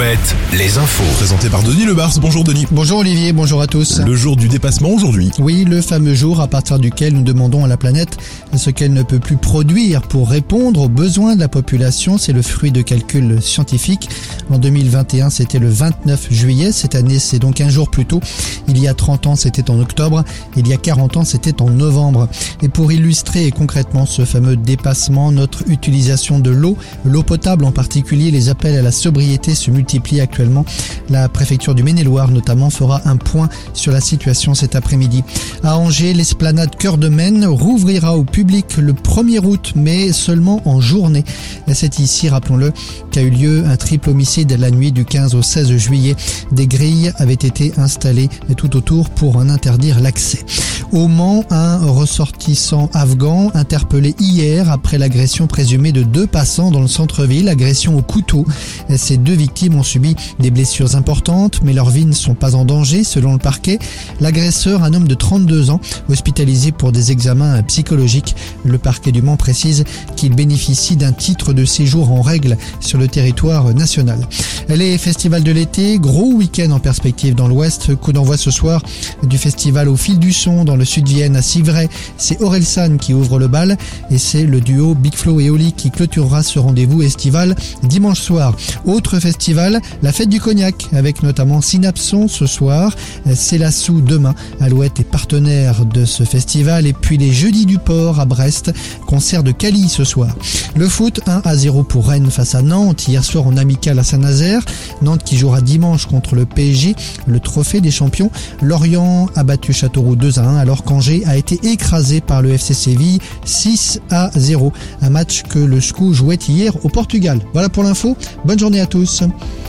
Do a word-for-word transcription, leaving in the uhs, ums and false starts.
Alouette, les infos. Présenté par Denis Lebars. Bonjour Denis. Bonjour Olivier, bonjour à tous. Le jour du dépassement aujourd'hui. Oui, le fameux jour à partir duquel nous demandons à la planète ce qu'elle ne peut plus produire pour répondre aux besoins de la population. C'est le fruit de calculs scientifiques. En deux mille vingt et un, c'était le vingt-neuf juillet. Cette année, c'est donc un jour plus tôt. Il y a trente ans, c'était en octobre. Il y a quarante ans, c'était en novembre. Et pour illustrer concrètement ce fameux dépassement, notre utilisation de l'eau, l'eau potable en particulier, les appels à la sobriété se multiplient actuellement. La préfecture du Maine-et-Loire notamment fera un point sur la situation cet après-midi. À Angers, l'esplanade Cœur de Maine rouvrira au public le premier août, mais seulement en journée. C'est ici, rappelons-le, qu'a eu lieu un triple homicide la nuit du quinze au seize juillet. Des grilles avaient été installées tout autour pour en interdire l'accès. Au Mans, un ressortissant afghan interpellé hier après l'agression présumée de deux passants dans le centre-ville, agression au couteau. Ces deux victimes ont subi des blessures importantes, mais leurs vies ne sont pas en danger selon le parquet. L'agresseur, un homme de trente-deux ans, hospitalisé pour des examens psychologiques. Le parquet du Mans précise qu'il bénéficie d'un titre de séjour en règle sur le territoire national. Les festivals de l'été, gros week-end en perspective dans l'Ouest. Coup d'envoi ce soir du festival au fil du son dans le sud-Vienne à Civray. C'est Orelsan qui ouvre le bal et c'est le duo Big Flo et Oli qui clôturera ce rendez-vous estival dimanche soir. Autre festival, la fête du cognac avec notamment Synapson ce soir. C'est la Sou demain. Alouette est partenaire de ce festival et puis les Jeudis du Port à Brest. Concert de Cali ce soir. Le foot, un à zéro pour Rennes face à Nantes. Hier soir en amical à Saint-Nazaire. Nantes qui jouera dimanche contre le P S G, le trophée des champions. Lorient a battu Châteauroux deux à un alors qu'Angers a été écrasé par le F C Séville six à zéro. Un match que le S C O jouait hier au Portugal. Voilà pour l'info. Bonne journée à tous.